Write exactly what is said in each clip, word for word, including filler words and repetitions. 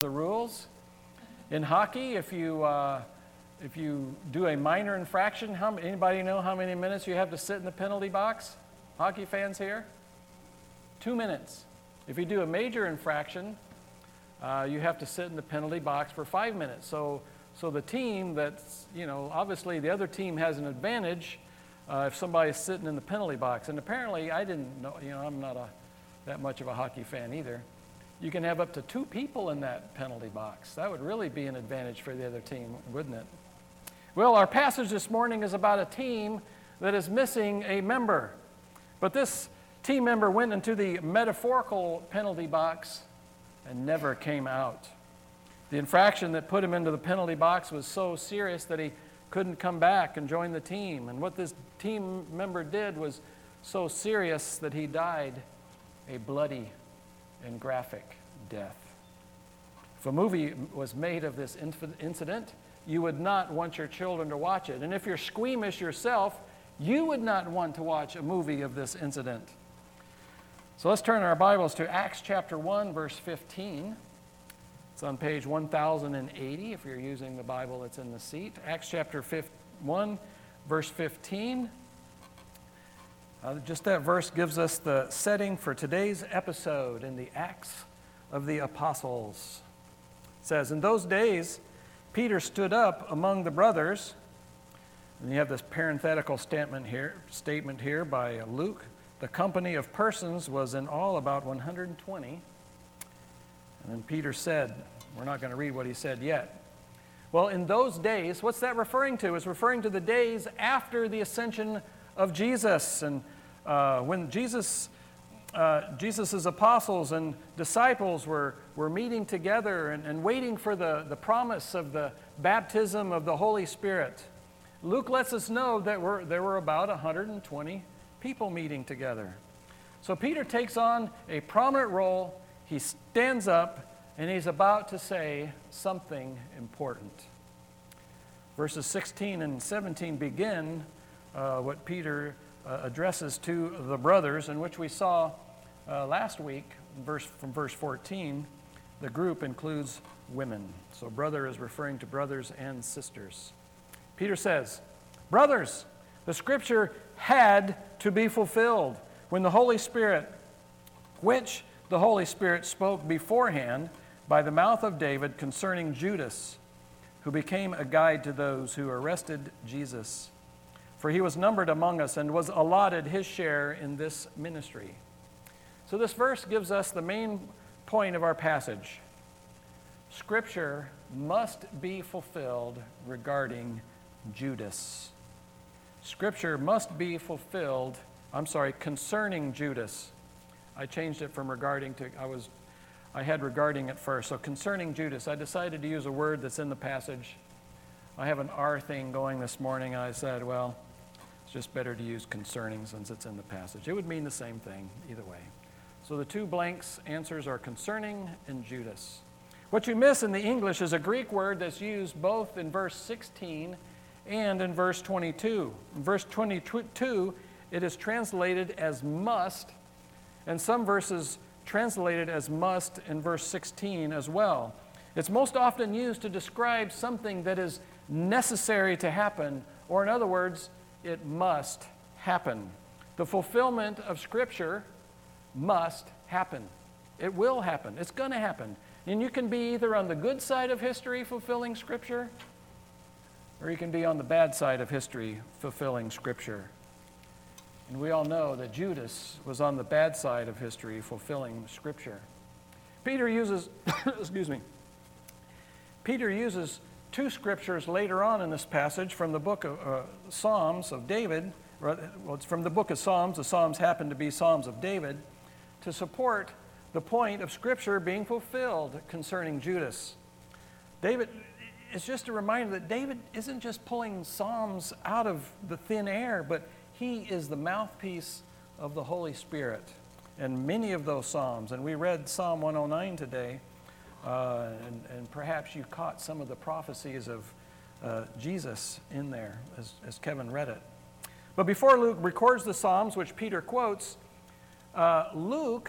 the rules. In hockey, if you uh, if you do a minor infraction, how anybody know how many minutes you have to sit in the penalty box? Hockey fans here? Two minutes. If you do a major infraction, uh, you have to sit in the penalty box for five minutes. So so the team that's, you know, obviously the other team has an advantage uh, if somebody's sitting in the penalty box. And apparently, I didn't know, you know, I'm not a that much of a hockey fan either. You can have up to two people in that penalty box. That would really be an advantage for the other team, wouldn't it? Well, our passage this morning is about a team that is missing a member. But this team member went into the metaphorical penalty box and never came out. The infraction that put him into the penalty box was so serious that he couldn't come back and join the team. And what this team member did was so serious that he died a bloody and graphic death. If a movie was made of this incident, you would not want your children to watch it. And if you're squeamish yourself, you would not want to watch a movie of this incident. So let's turn our Bibles to Acts chapter one, verse fifteen. It's on page one thousand eighty if you're using the Bible that's in the seat. Acts chapter one, verse fifteen. Uh, just that verse gives us the setting for today's episode in the Acts of the Apostles. It says, "In those days, Peter stood up among the brothers," and you have this parenthetical statement here, statement here by Luke. "The company of persons was in all about one hundred twenty. And then Peter said," we're not going to read what he said yet. Well, in those days, what's that referring to? It's referring to the days after the ascension of Jesus. And uh, when Jesus, uh, Jesus' apostles and disciples were, were meeting together and, and waiting for the, the promise of the baptism of the Holy Spirit, Luke lets us know that we're, there were about one hundred twenty people meeting together. So Peter takes on a prominent role. He stands up and he's about to say something important. Verses sixteen and seventeen begin uh, what Peter uh, addresses to the brothers, in which we saw uh, last week, verse, from verse fourteen, the group includes women. So brother is referring to brothers and sisters. Peter says, "Brothers, the scripture had to be fulfilled when the Holy Spirit, which the Holy Spirit spoke beforehand by the mouth of David concerning Judas, who became a guide to those who arrested Jesus. For he was numbered among us and was allotted his share in this ministry." So this verse gives us the main point of our passage. Scripture must be fulfilled regarding Judas. Scripture must be fulfilled, I'm sorry, concerning Judas. I changed it from regarding to, I was, I had regarding at first. So concerning Judas, I decided to use a word that's in the passage. I have an R thing going this morning, and I said, well, it's just better to use concerning since it's in the passage. It would mean the same thing either way. So the two blanks answers are concerning and Judas. What you miss in the English is a Greek word that's used both in verse sixteen and in verse twenty-two. In verse twenty-two, it is translated as must, and some verses translated as must in verse sixteen as well. It's most often used to describe something that is necessary to happen, or in other words, it must happen. The fulfillment of Scripture must happen. It will happen. It's going to happen. And you can be either on the good side of history fulfilling Scripture, or you can be on the bad side of history fulfilling Scripture. And we all know that Judas was on the bad side of history fulfilling Scripture. Peter uses, excuse me, Peter uses two scriptures later on in this passage from the book of uh, Psalms of David. Well, it's from the book of Psalms. The Psalms happen to be Psalms of David to support the point of Scripture being fulfilled concerning Judas. David, it's just a reminder that David isn't just pulling Psalms out of the thin air, but he is the mouthpiece of the Holy Spirit. And many of those Psalms, and we read Psalm one oh nine today, uh, and, and perhaps you caught some of the prophecies of uh, Jesus in there as, as Kevin read it. But before Luke records the Psalms, which Peter quotes, uh, Luke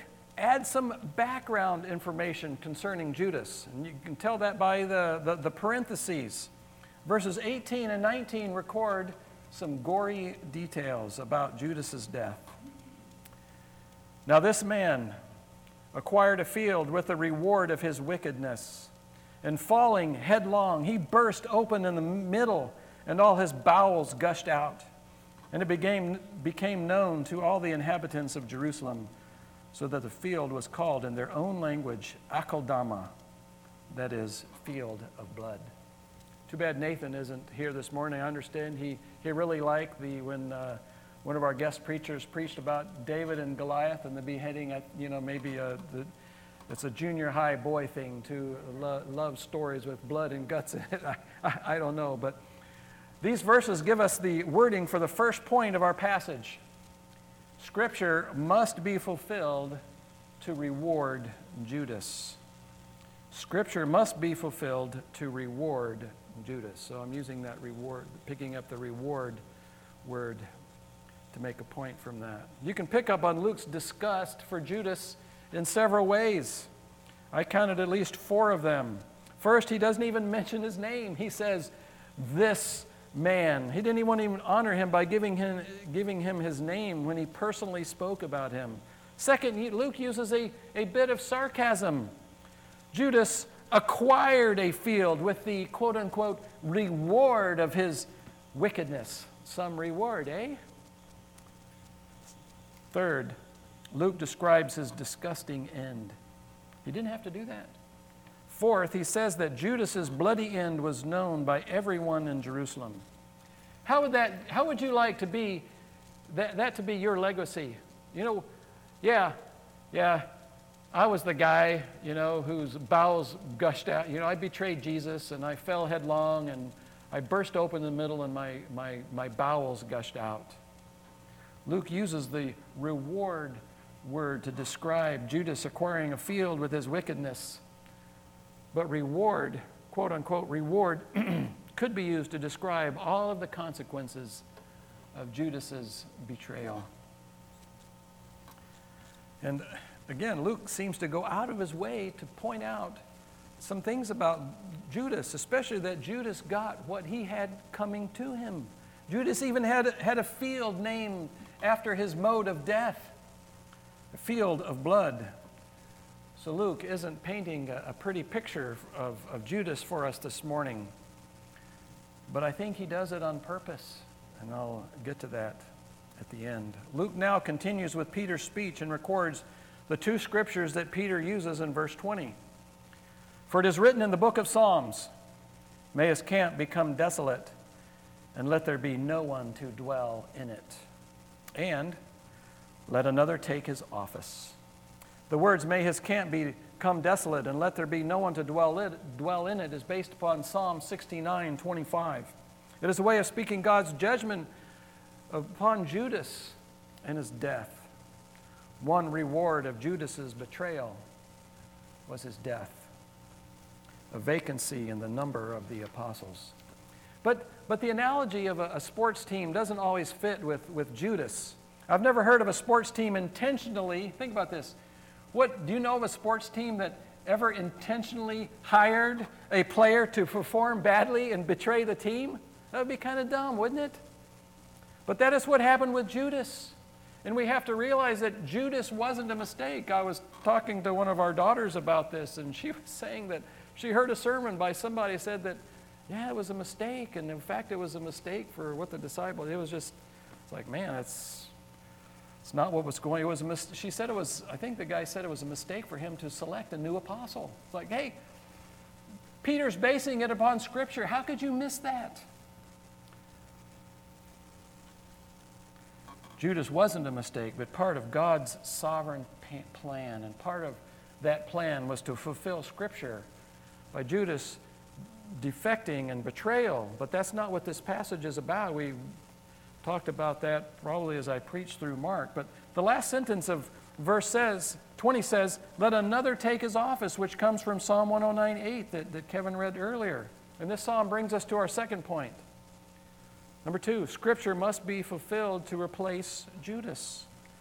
add some background information concerning Judas. And you can tell that by the, the, the parentheses. Verses eighteen and nineteen record some gory details about Judas's death. Now this man acquired a field with the reward of his wickedness, and falling headlong, he burst open in the middle, and all his bowels gushed out. And it became, became known to all the inhabitants of Jerusalem, so that the field was called in their own language, Akeldama, that is, field of blood. Too bad Nathan isn't here this morning. I understand he, he really liked the, when uh, one of our guest preachers preached about David and Goliath and the beheading at, you know, maybe a, the, it's a junior high boy thing to lo- love stories with blood and guts in it. I, I, I don't know, but these verses give us the wording for the first point of our passage. Scripture must be fulfilled to reward Judas. Scripture must be fulfilled to reward Judas. So I'm using that reward, picking up the reward word to make a point from that. You can pick up on Luke's disgust for Judas in several ways. I counted at least four of them. First, he doesn't even mention his name. He says, "This man." He didn't even, even honor him by giving him, giving him his name when he personally spoke about him. Second, he, Luke uses a, a bit of sarcasm. Judas acquired a field with the quote-unquote reward of his wickedness. Some reward, eh? Third, Luke describes his disgusting end. He didn't have to do that. Fourth, he says that Judas's bloody end was known by everyone in Jerusalem. How would that, how would you like to be, that, that to be your legacy? You know, yeah, yeah, I was the guy, you know, whose bowels gushed out. You know, I betrayed Jesus and I fell headlong and I burst open in the middle and my, my, my bowels gushed out. Luke uses the reward word to describe Judas acquiring a field with his wickedness. But reward, quote unquote, reward could be used to describe all of the consequences of Judas's betrayal. And again, Luke seems to go out of his way to point out some things about Judas, especially that Judas got what he had coming to him. Judas even had, had a field named after his mode of death, a field of blood. So Luke isn't painting a, a pretty picture of, of Judas for us this morning, but I think he does it on purpose, and I'll get to that at the end. Luke now continues with Peter's speech and records the two scriptures that Peter uses in verse twenty. For it is written in the book of Psalms, "May his camp become desolate, and let there be no one to dwell in it. And let another take his office." The words, "May his camp become desolate, and let there be no one to dwell, it, dwell in it," is based upon Psalm sixty-nine twenty-five. It is a way of speaking God's judgment upon Judas and his death. One reward of Judas's betrayal was his death, a vacancy in the number of the apostles. But, but the analogy of a, a sports team doesn't always fit with, with Judas. I've never heard of a sports team intentionally, think about this, what, do you know of a sports team that ever intentionally hired a player to perform badly and betray the team? That would be kind of dumb, wouldn't it? But that is what happened with Judas. And we have to realize that Judas wasn't a mistake. I was talking to one of our daughters about this, and she was saying that she heard a sermon by somebody who said that, yeah, it was a mistake. And in fact, it was a mistake for what the disciples, it was just, it's like, man, it's, it's not what was going, it was a mis- she said it was, I think the guy said it was a mistake for him to select a new apostle. It's like, hey, Peter's basing it upon Scripture. How could you miss that? Judas wasn't a mistake, but part of God's sovereign plan, and part of that plan was to fulfill Scripture by Judas defecting and betrayal. But that's not what this passage is about. We talked about that probably as I preached through Mark. But the last sentence of verse says, twenty says, "Let another take his office," which comes from Psalm one oh nine eight that, that Kevin read earlier. And this psalm brings us to our second point. Number two, Scripture must be fulfilled to replace Judas.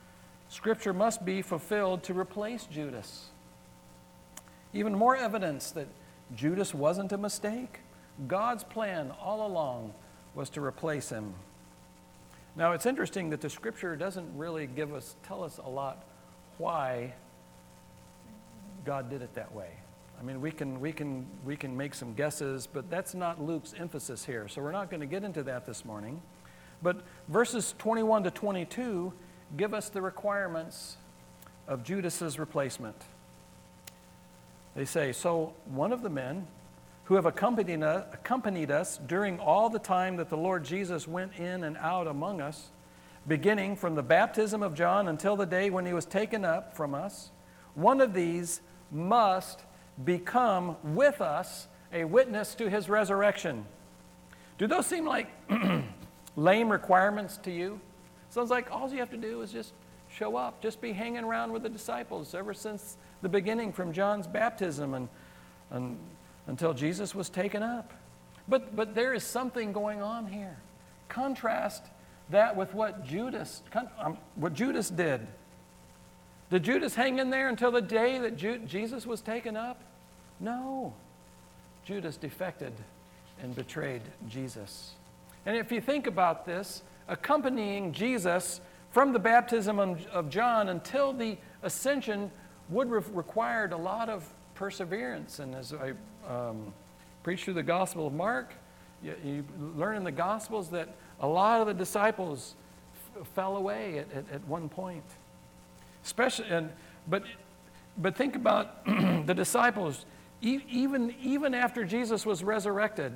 Scripture must be fulfilled to replace Judas. Even more evidence that Judas wasn't a mistake. God's plan all along was to replace him. Now, it's interesting that the Scripture doesn't really give us, tell us a lot why God did it that way. I mean, we can, we can, we can make some guesses, but that's not Luke's emphasis here. So we're not going to get into that this morning. But verses twenty-one to twenty-two give us the requirements of Judas's replacement. They say, so one of the men who have accompanied us, accompanied us during all the time that the Lord Jesus went in and out among us, beginning from the baptism of John until the day when he was taken up from us, one of these must become with us a witness to his resurrection. Do those seem like lame requirements to you? Sounds like all you have to do is just show up, just be hanging around with the disciples ever since the beginning, from John's baptism and, and until Jesus was taken up. But, but there is something going on here. Contrast that with what Judas, um, what Judas did. Did Judas hang in there until the day that Ju- Jesus was taken up? No. Judas defected and betrayed Jesus. And if you think about this, accompanying Jesus from the baptism of, of John until the ascension would have required a lot of perseverance. And as I um, preach through the Gospel of Mark, you, you learn in the Gospels that a lot of the disciples f- fell away at, at, at one point. Especially, and, but, but think about the disciples. E- even, even after Jesus was resurrected,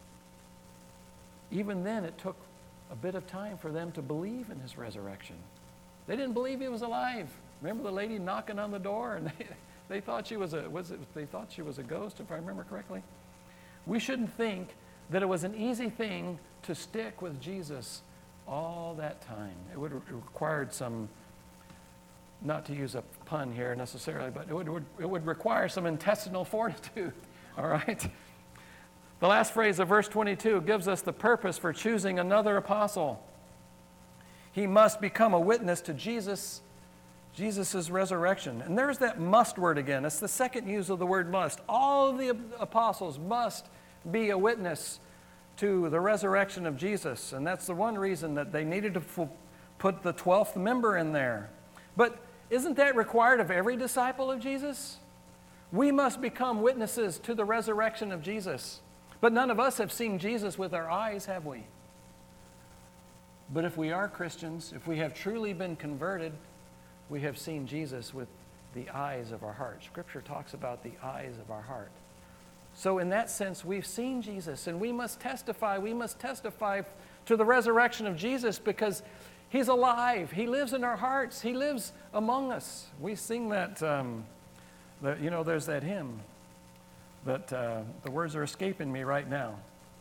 even then it took a bit of time for them to believe in his resurrection. They didn't believe he was alive. Remember the lady knocking on the door, and they, they thought she was a was it, they thought she was a ghost, if I remember correctly. We shouldn't think that it was an easy thing to stick with Jesus all that time. It would have required some, not to use a pun here necessarily, but it would, would it would require some intestinal fortitude. All right. The last phrase of verse twenty-two gives us the purpose for choosing another apostle. He must become a witness to Jesus, Jesus' resurrection. And there's that must word again. It's the second use of the word must. All of the apostles must be a witness to the resurrection of Jesus. And that's the one reason that they needed to put the twelfth member in there. But isn't that required of every disciple of Jesus? We must become witnesses to the resurrection of Jesus. But none of us have seen Jesus with our eyes, have we? But if we are Christians, if we have truly been converted, we have seen Jesus with the eyes of our heart. Scripture talks about the eyes of our heart. So in that sense, we've seen Jesus, and we must testify. We must testify to the resurrection of Jesus because he's alive. He lives in our hearts. He lives among us. We sing that, um, that you know, there's that hymn. But uh, the words are escaping me right now.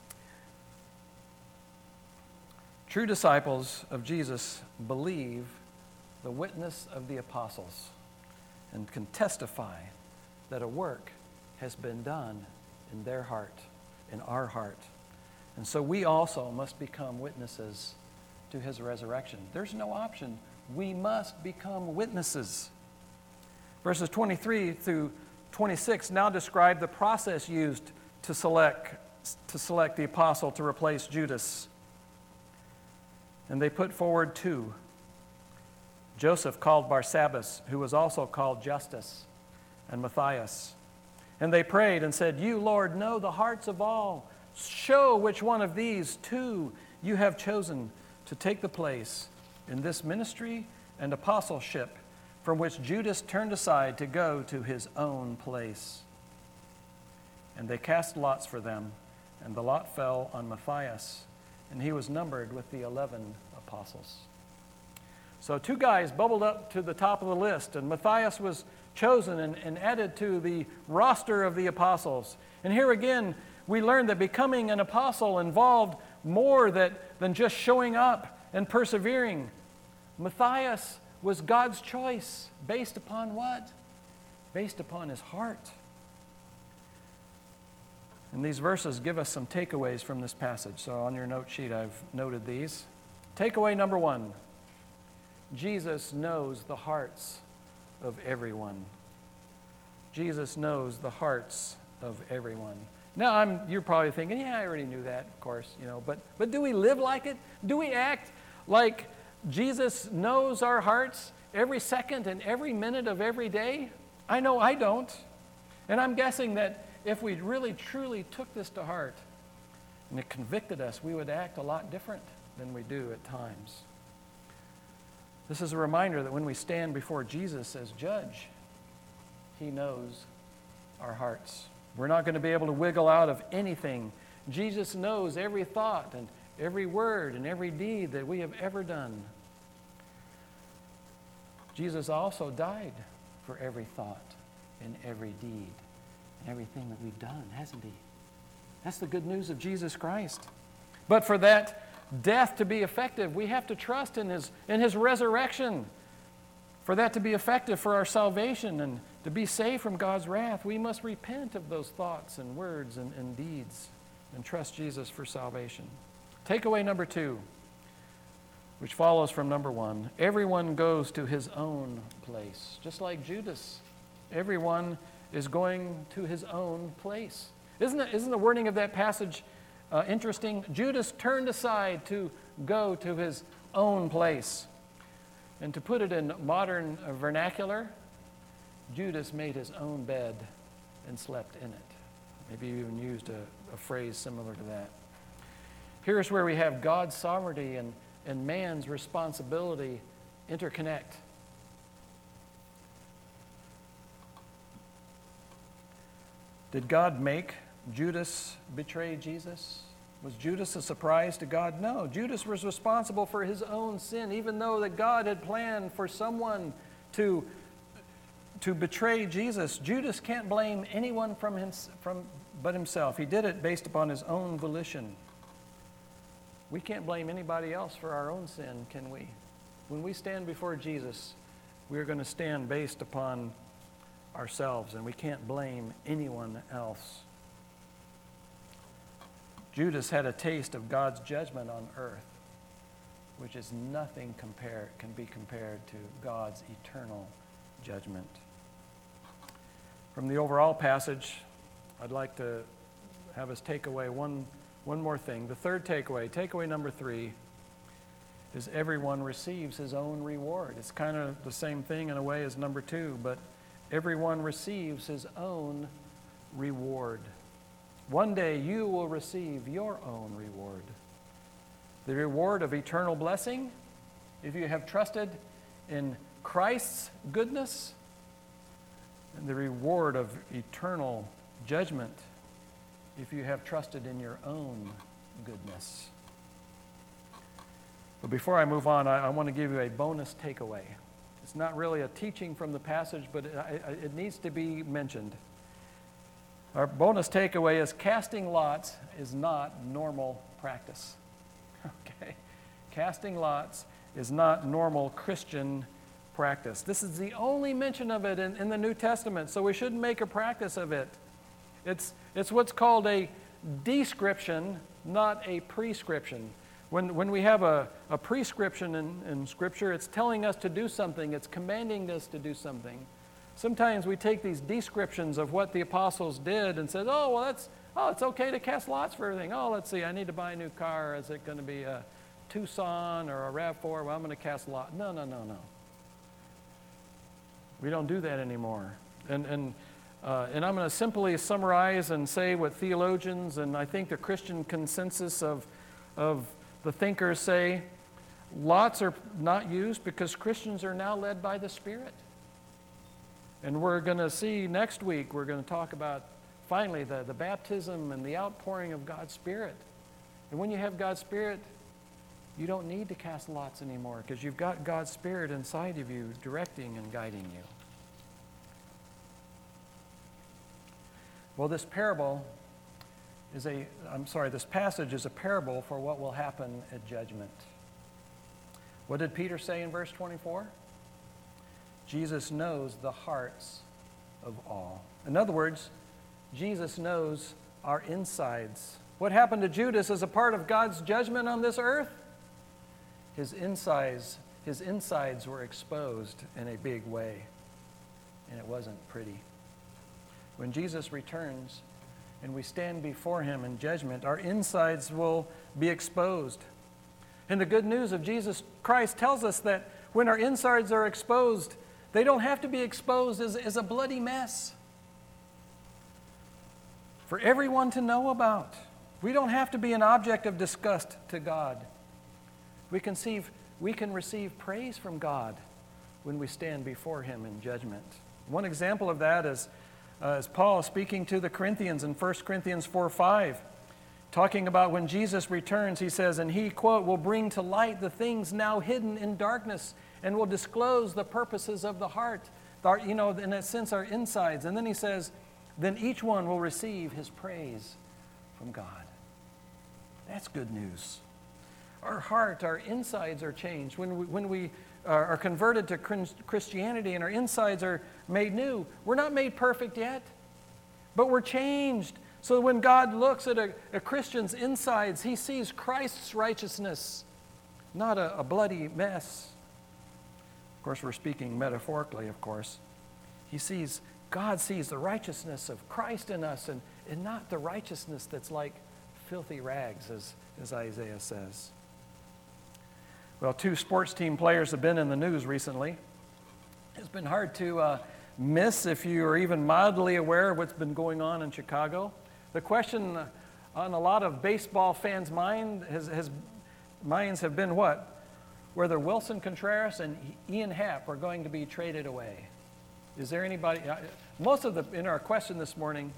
True disciples of Jesus believe the witness of the apostles and can testify that a work has been done in their heart, in our heart. And so we also must become witnesses to his resurrection. There's no option. We must become witnesses. Verses twenty-three through twenty-six now describe the process used to select, to select the apostle to replace Judas. And they put forward two. Joseph called Barsabbas, who was also called Justus, and Matthias. And they prayed and said, "You, Lord, know the hearts of all. Show which one of these two you have chosen to take the place in this ministry and apostleship from which Judas turned aside to go to his own place." And they cast lots for them, and the lot fell on Matthias, and he was numbered with the eleven apostles. So two guys bubbled up to the top of the list, and Matthias was chosen and, and added to the roster of the apostles. And here again, we learn that becoming an apostle involved more that, than just showing up and persevering. Matthias was God's choice based upon what? Based upon his heart. And these verses give us some takeaways from this passage. So on your note sheet, I've noted these. Takeaway number one. Jesus knows the hearts of everyone. Jesus knows the hearts of everyone. Now, I'm, you're probably thinking, yeah, I already knew that, of course, you know, but, but do we live like it? Do we act like Jesus knows our hearts every second and every minute of every day? I know I don't. And I'm guessing that if we really, truly took this to heart and it convicted us, we would act a lot different than we do at times. This is a reminder that when we stand before Jesus as judge, He knows our hearts. We're not going to be able to wiggle out of anything. Jesus knows every thought and every word and every deed that we have ever done. Jesus also died for every thought and every deed and everything that we've done, hasn't He? That's the good news of Jesus Christ. But for that death to be effective, we have to trust in His, in His resurrection. For that to be effective for our salvation and to be saved from God's wrath, we must repent of those thoughts and words and, and deeds and trust Jesus for salvation. Takeaway number two, which follows from number one. Everyone goes to his own place. Just like Judas, everyone is going to his own place. Isn't it, isn't the wording of that passage uh, interesting? Judas turned aside to go to his own place. And to put it in modern uh, vernacular, Judas made his own bed and slept in it. Maybe you even used a, a phrase similar to that. Here's where we have God's sovereignty and, and man's responsibility interconnect. Did God make Judas betray Jesus? Was Judas a surprise to God? No. Judas was responsible for his own sin, even though that God had planned for someone to, to betray Jesus. Judas can't blame anyone from him, from, but himself. He did it based upon his own volition. We can't blame anybody else for our own sin, can we? When we stand before Jesus, we are going to stand based upon ourselves, and we can't blame anyone else. Judas had a taste of God's judgment on earth, which is nothing compare, can be compared to God's eternal judgment. From the overall passage, I'd like to have us take away one, one more thing. The third takeaway, takeaway number three, is everyone receives his own reward. It's kind of the same thing in a way as number two, but everyone receives his own reward. One day you will receive your own reward. The reward of eternal blessing, if you have trusted in Christ's goodness, and the reward of eternal judgment, if you have trusted in your own goodness. But before I move on, I, I want to give you a bonus takeaway. It's not really a teaching from the passage, but it, it, it needs to be mentioned. Our bonus takeaway is casting lots is not normal practice. Okay? Casting lots is not normal Christian practice. This is the only mention of it in, in the New Testament, so we shouldn't make a practice of it. It's, it's what's called a description, not a prescription. When, when we have a, a prescription in, in Scripture, it's telling us to do something. It's commanding us to do something. Sometimes we take these descriptions of what the apostles did and said, oh, well, that's, oh, it's okay to cast lots for everything. Oh, let's see, I need to buy a new car. Is it going to be a Tucson or a RAV four? Well, I'm going to cast lots. No, no, no, no. We don't do that anymore. And, and, uh, and I'm going to simply summarize and say what theologians and I think the Christian consensus of, of the thinkers say. Lots are not used because Christians are now led by the Spirit. And we're going to see next week, we're going to talk about finally the, the baptism and the outpouring of God's Spirit. And when you have God's Spirit, you don't need to cast lots anymore because you've got God's Spirit inside of you directing and guiding you. Well, this parable is a, I'm sorry, this passage is a parable for what will happen at judgment. What did Peter say in verse twenty-four? Jesus knows the hearts of all. In other words, Jesus knows our insides. What happened to Judas is a part of God's judgment on this earth. His insides, his insides were exposed in a big way, and it wasn't pretty. When Jesus returns and we stand before him in judgment, our insides will be exposed. And the good news of Jesus Christ tells us that when our insides are exposed, they don't have to be exposed as, as a bloody mess for everyone to know about. We don't have to be an object of disgust to God. We can, see, we can receive praise from God when we stand before him in judgment. One example of that is, uh, is Paul speaking to the Corinthians in First Corinthians four five, talking about when Jesus returns. He says, and he, quote, will bring to light the things now hidden in darkness and will disclose the purposes of the heart. Our, you know, in a sense, our insides. And then he says, then each one will receive his praise from God. That's good news. Our heart, our insides are changed. When we, when we are, are converted to Christianity and our insides are made new, we're not made perfect yet, but we're changed. So when God looks at a, a Christian's insides, he sees Christ's righteousness, not a, a bloody mess. Of course, we're speaking metaphorically, of course. He sees, God sees the righteousness of Christ in us and, and not the righteousness that's like filthy rags, as, as Isaiah says. Well, two sports team players have been in the news recently. It's been hard to uh, miss if you are even mildly aware of what's been going on in Chicago. The question on a lot of baseball fans' mind has, has, minds have been what? Whether Wilson Contreras and Ian Happ are going to be traded away. Is there anybody? Most of the, in our question this morning,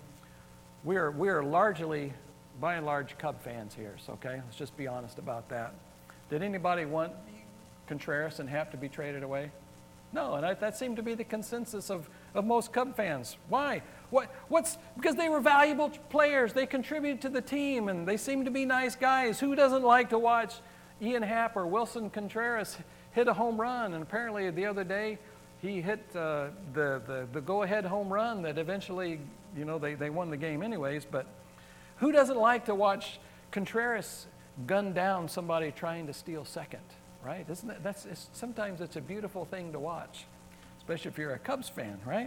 we are, we are largely, by and large, Cub fans here, so okay? Let's just be honest about that. Did anybody want Contreras and Happ to be traded away? No, and I, that seemed to be the consensus of, of most Cub fans. Why? What, what's, because they were valuable players. They contributed to the team, and they seemed to be nice guys. Who doesn't like to watch Ian Happ or Wilson Contreras hit a home run? And apparently the other day, he hit uh, the, the, the go-ahead home run that eventually, you know, they, they won the game anyways. But who doesn't like to watch Contreras gun down somebody trying to steal second, right? Isn't that, that's, it's, sometimes it's a beautiful thing to watch, especially if you're a Cubs fan, right?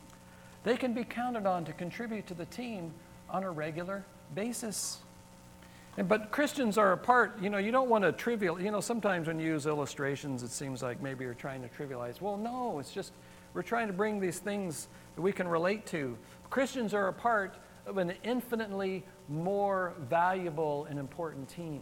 They can be counted on to contribute to the team on a regular basis. And, but Christians are a part, you know, you don't want to trivial, you know, sometimes when you use illustrations, it seems like maybe you're trying to trivialize. Well, no, it's just we're trying to bring these things that we can relate to. Christians are a part of an infinitely more valuable and important team.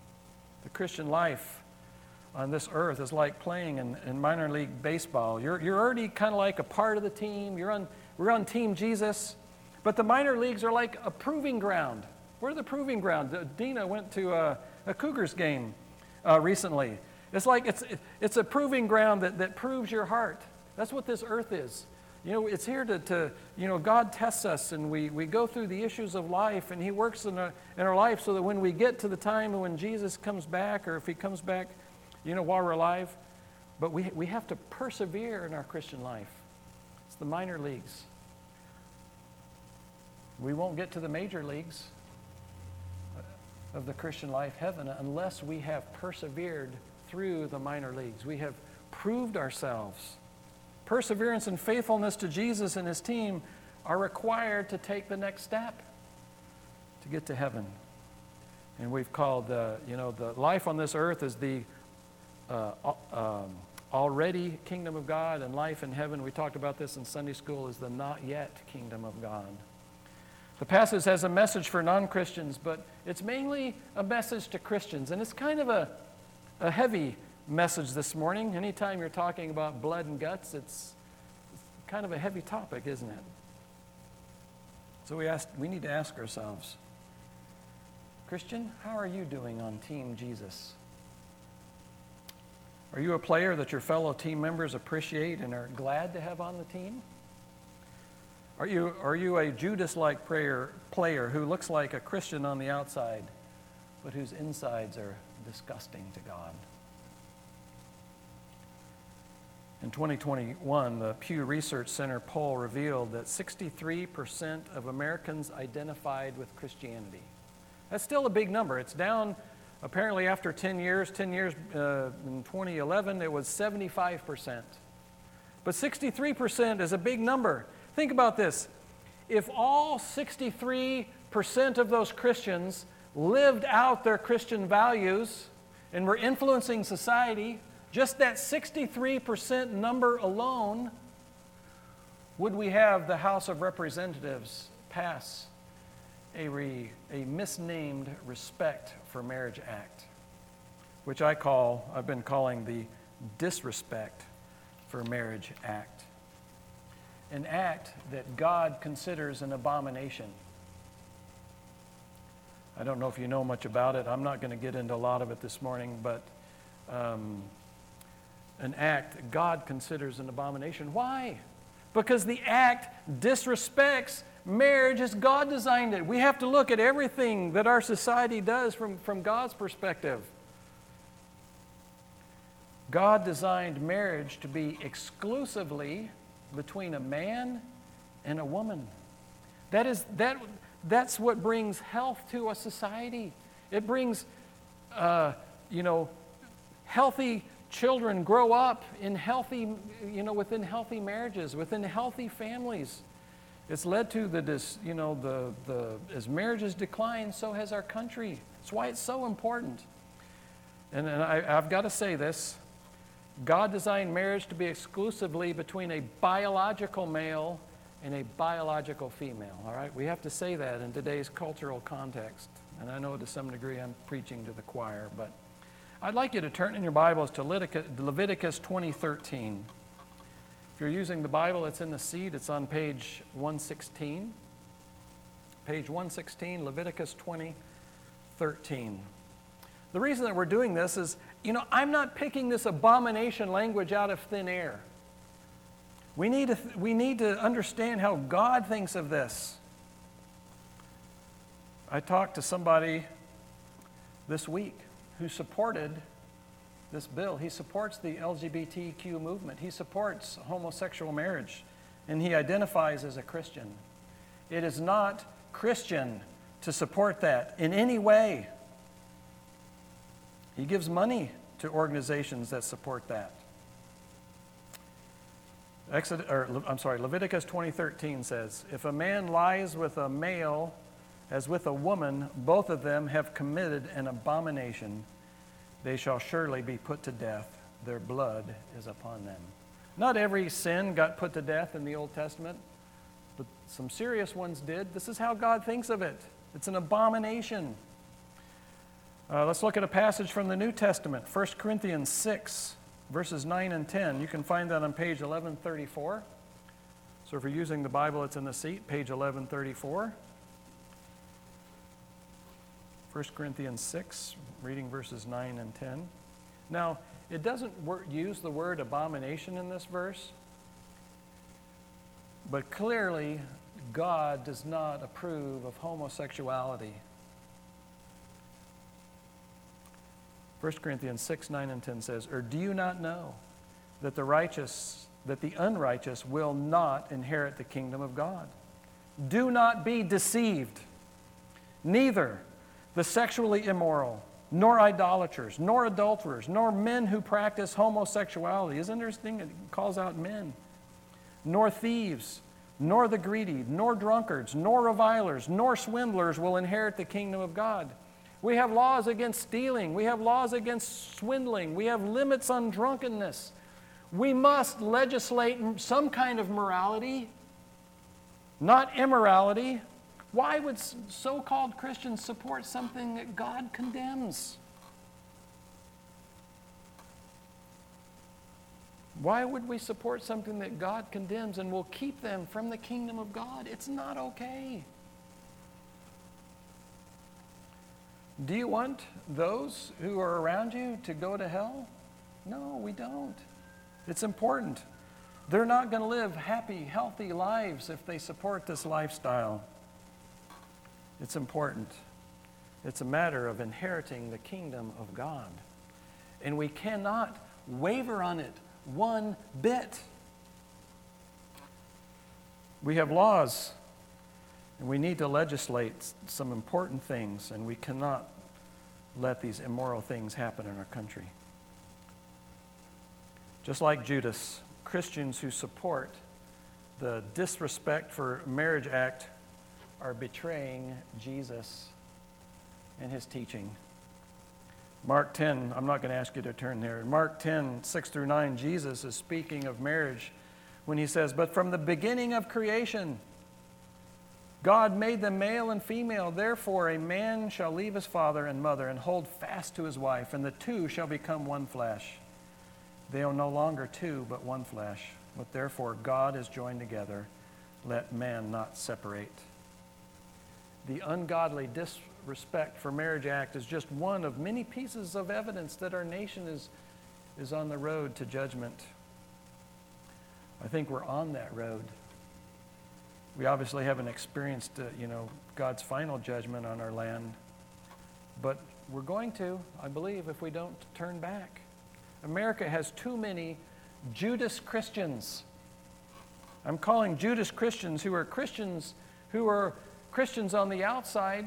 The Christian life on this earth is like playing in, in minor league baseball. You're, you're already kind of like a part of the team. You're on, we're on Team Jesus. But the minor leagues are like a proving ground. We're the proving ground. Dina went to a, a Cougars game uh, recently. It's like it's, it's a proving ground that, that proves your heart. That's what this earth is. You know, it's here to, to, you know, God tests us and we, we go through the issues of life and he works in our, in our life so that when we get to the time when Jesus comes back, or if he comes back, you know, while we're alive, but we, we have to persevere in our Christian life. It's the minor leagues. We won't get to the major leagues of the Christian life, heaven, unless we have persevered through the minor leagues. We have proved ourselves. Perseverance and faithfulness to Jesus and his team are required to take the next step to get to heaven. And we've called, uh, you know, the life on this earth is the uh, um, already kingdom of God, and life in heaven, we talked about this in Sunday school, is the not yet kingdom of God. The passage has a message for non-Christians, but it's mainly a message to Christians, and it's kind of a, a heavy message this morning. Anytime you're talking about blood and guts, it's, it's kind of a heavy topic, isn't it? So we ask, we need to ask ourselves, Christian, how are you doing on Team Jesus? Are you a player that your fellow team members appreciate and are glad to have on the team? Are you, are you a Judas-like player, player who looks like a Christian on the outside, but whose insides are disgusting to God? In twenty twenty-one, the Pew Research Center poll revealed that sixty-three percent of Americans identified with Christianity. That's still a big number. It's down Apparently after ten years, ten years uh, in twenty eleven, it was seventy-five percent. But sixty-three percent is a big number. Think about this. If all sixty-three percent of those Christians lived out their Christian values and were influencing society, just that sixty-three percent number alone, would we have the House of Representatives pass a, re, a misnamed Respect for Marriage Act, which I call, I've been calling the Disrespect for Marriage Act. An act that God considers an abomination. I don't know if you know much about it. I'm not going to get into a lot of it this morning, but um, an act that God considers an abomination. Why? Because the act disrespects marriage as God designed it. We have to look at everything that our society does from, from God's perspective. God designed marriage to be exclusively between a man and a woman. That is, that, that's what brings health to a society. It brings, uh, you know, healthy children grow up in healthy, you know, within healthy marriages, within healthy families. It's led to the, dis, you know, the, the, as marriages decline, so has our country. That's why it's so important. And, and I, I've got to say this. God designed marriage to be exclusively between a biological male and a biological female, all right? We have to say that in today's cultural context. And I know to some degree I'm preaching to the choir, but I'd like you to turn in your Bibles to Leviticus twenty thirteen. If you're using the Bible, it's in the seat. It's on page one sixteen. Page one sixteen, Leviticus twenty thirteen. The reason that we're doing this is, you know, I'm not picking this abomination language out of thin air. We need to, th- we need to understand how God thinks of this. I talked to somebody this week who supported this bill. He supports the L G B T Q movement. He supports homosexual marriage, and he identifies as a Christian. It is not Christian to support that in any way. He gives money to organizations that support that. Exodus, or, I'm sorry, Leviticus twenty thirteen says, if a man lies with a male as with a woman, both of them have committed an abomination. They shall surely be put to death. Their blood is upon them. Not every sin got put to death in the Old Testament, but some serious ones did. This is how God thinks of it. It's an abomination. Uh, let's look at a passage from the New Testament, First Corinthians six, verses nine and ten. You can find that on page eleven thirty-four. So if you're using the Bible, it's in the seat, page eleven thirty-four. First Corinthians six, reading verses nine and ten. Now, it doesn't wor- use the word abomination in this verse, but clearly God does not approve of homosexuality. First Corinthians six, nine, and ten says, or do you not know that the righteous, that the unrighteous will not inherit the kingdom of God? Do not be deceived. Neither the sexually immoral, nor idolaters, nor adulterers, nor men who practice homosexuality. Isn't it interesting? It calls out men. Nor thieves, nor the greedy, nor drunkards, nor revilers, nor swindlers will inherit the kingdom of God. We have laws against stealing. We have laws against swindling. We have limits on drunkenness. We must legislate some kind of morality, not immorality. Why would so-called Christians support something that God condemns? Why would we support something that God condemns and will keep them from the kingdom of God? It's not okay. Do you want those who are around you to go to hell? No, we don't. It's important. They're not going to live happy, healthy lives if they support this lifestyle. It's important. It's a matter of inheriting the kingdom of God. And we cannot waver on it one bit. We have laws, and we need to legislate some important things, and we cannot let these immoral things happen in our country. Just like Judas, Christians who support the Disrespect for Marriage Act are betraying Jesus and his teaching. Mark ten, I'm not going to ask you to turn there. In Mark ten, six through nine, Jesus is speaking of marriage when he says, "But from the beginning of creation, God made them male and female. Therefore, a man shall leave his father and mother and hold fast to his wife, and the two shall become one flesh. They are no longer two, but one flesh. What therefore God has joined together, let man not separate." The ungodly Disrespect for Marriage Act is just one of many pieces of evidence that our nation is, is on the road to judgment. I think we're on that road. We obviously haven't experienced, uh, you know, God's final judgment on our land, but we're going to, I believe, if we don't turn back. America has too many Judas Christians. I'm calling Judas Christians who are Christians who are Christians on the outside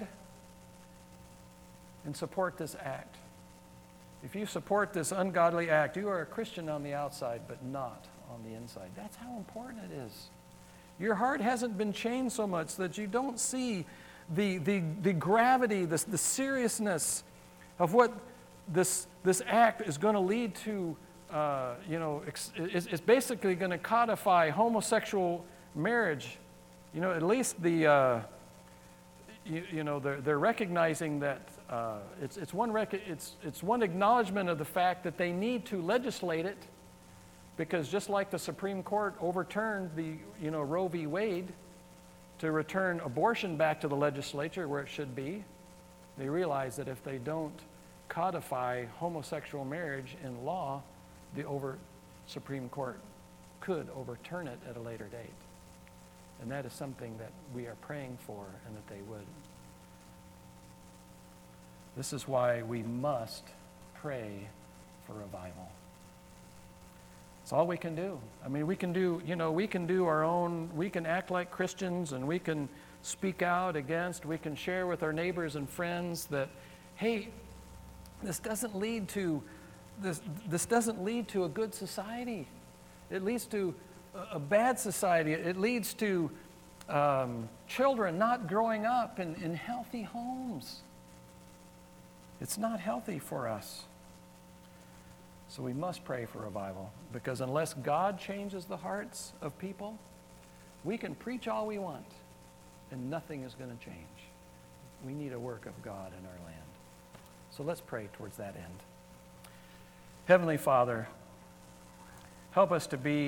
and support this act. If you support this ungodly act, you are a Christian on the outside, but not on the inside. That's how important it is. Your heart hasn't been changed so much that you don't see the, the, the gravity, the, the seriousness of what this, this act is going to lead to. Uh, you know, it's, it's basically going to codify homosexual marriage. You know, at least the, uh, you, you know, they're, they're recognizing that uh, it's, it's, one rec- it's, it's one acknowledgement of the fact that they need to legislate it, because just like the Supreme Court overturned the, you know, Roe v. Wade to return abortion back to the legislature where it should be, they realize that if they don't codify homosexual marriage in law, the over Supreme Court could overturn it at a later date. And that is something that we are praying for and that they would. This is why we must pray for revival. It's all we can do. I mean, we can do, you know, we can do our own, we can act like Christians and we can speak out against, we can share with our neighbors and friends that, hey, this doesn't lead to This, this doesn't lead to a good society. It leads to a, a bad society. It leads to um, children not growing up in, in healthy homes. It's not healthy for us. So we must pray for revival, because unless God changes the hearts of people, we can preach all we want and nothing is going to change. We need a work of God in our land. So let's pray towards that end. Heavenly Father, help us to be